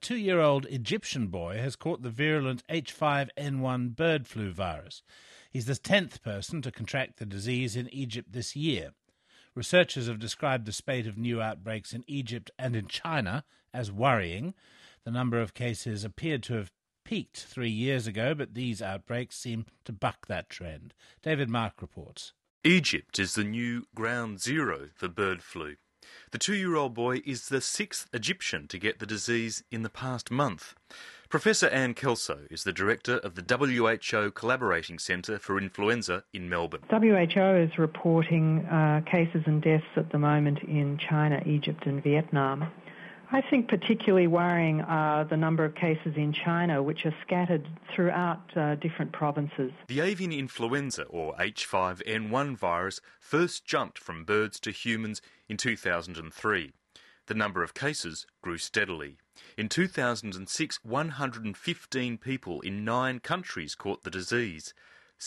2-year-old Egyptian boy has caught the virulent H5N1 bird flu virus. He's the 10th person to contract the disease in Egypt this year. Researchers have described the spate of new outbreaks in Egypt and in China as worrying. The number of cases appeared to have peaked 3 years ago, but these outbreaks seem to buck that trend. David Mark reports. Egypt is the new ground zero for bird flu. The 2-year-old boy is the 6th Egyptian to get the disease in the past month. Professor Anne Kelso is the director of the WHO Collaborating Centre for Influenza in Melbourne. WHO is reporting cases and deaths at the moment in China, Egypt and Vietnam. I think particularly worrying are the number of cases in China, which are scattered throughout different provinces. The avian influenza, or H5N1 virus, first jumped from birds to humans in 2003. The number of cases grew steadily. In 2006, 115 people in 9 countries caught the disease.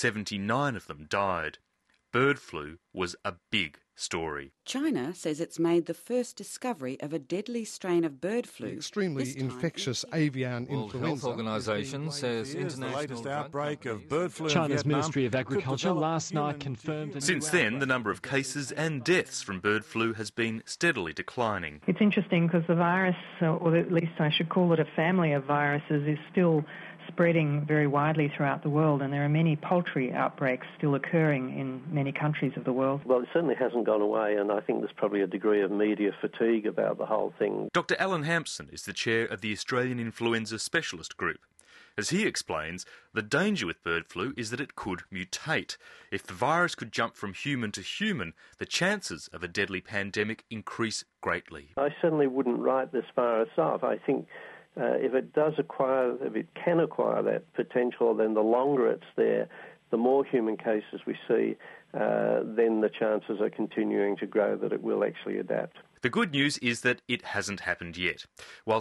79 of them died. Bird flu was a big story. China says it's made the first discovery of a deadly strain of bird flu. The extremely infectious avian influenza. World Health Organisation says international... the latest outbreak of bird flu China's Ministry of Agriculture last night confirmed... Since then, the number of cases and deaths from bird flu has been steadily declining. It's interesting because the virus, or at least I should call it a family of viruses, is still spreading very widely throughout the world, and there are many poultry outbreaks still occurring in many countries of the world. Well, it certainly hasn't gone away, and I think there's probably a degree of media fatigue about the whole thing. Dr Alan Hampson is the chair of the Australian Influenza Specialist Group. As he explains, the danger with bird flu is that it could mutate. If the virus could jump from human to human, the chances of a deadly pandemic increase greatly. I certainly wouldn't write this virus off. I think if it can acquire that potential, then the longer it's there, the more human cases we see, then the chances are continuing to grow that it will actually adapt. The good news is that it hasn't happened yet. While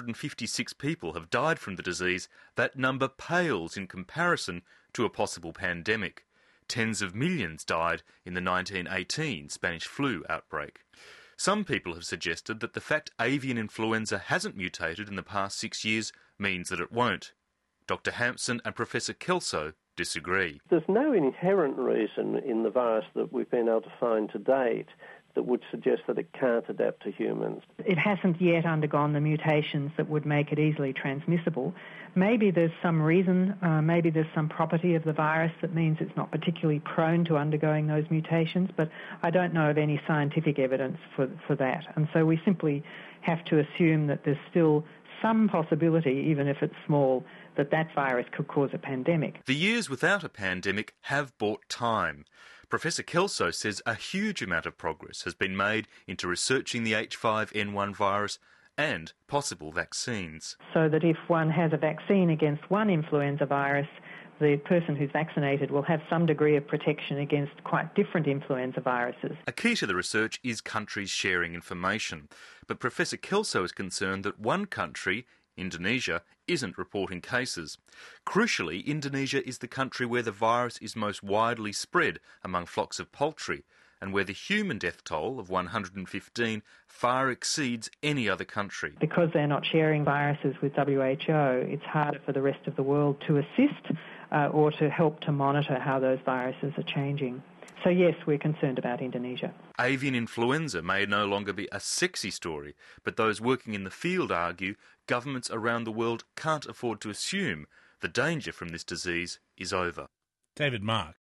256 people have died from the disease, that number pales in comparison to a possible pandemic. Tens of millions died in the 1918 Spanish flu outbreak. Some people have suggested that the fact avian influenza hasn't mutated in the past 6 years means that it won't. Dr Hampson and Professor Kelso disagree. There's no inherent reason in the virus that we've been able to find to date that would suggest that it can't adapt to humans. It hasn't yet undergone the mutations that would make it easily transmissible. Maybe there's some reason, maybe there's some property of the virus that means it's not particularly prone to undergoing those mutations, but I don't know of any scientific evidence for that. And so we simply have to assume that there's still some possibility, even if it's small, that that virus could cause a pandemic. The years without a pandemic have bought time. Professor Kelso says a huge amount of progress has been made into researching the H5N1 virus and possible vaccines. So that if one has a vaccine against one influenza virus, the person who's vaccinated will have some degree of protection against quite different influenza viruses. A key to the research is countries sharing information. But Professor Kelso is concerned that one country, Indonesia, isn't reporting cases. Crucially, Indonesia is the country where the virus is most widely spread among flocks of poultry and where the human death toll of 115 far exceeds any other country. Because they're not sharing viruses with WHO, it's harder for the rest of the world to assist or to help to monitor how those viruses are changing. So yes, we're concerned about Indonesia. Avian influenza may no longer be a sexy story, but those working in the field argue governments around the world can't afford to assume the danger from this disease is over. David Mark.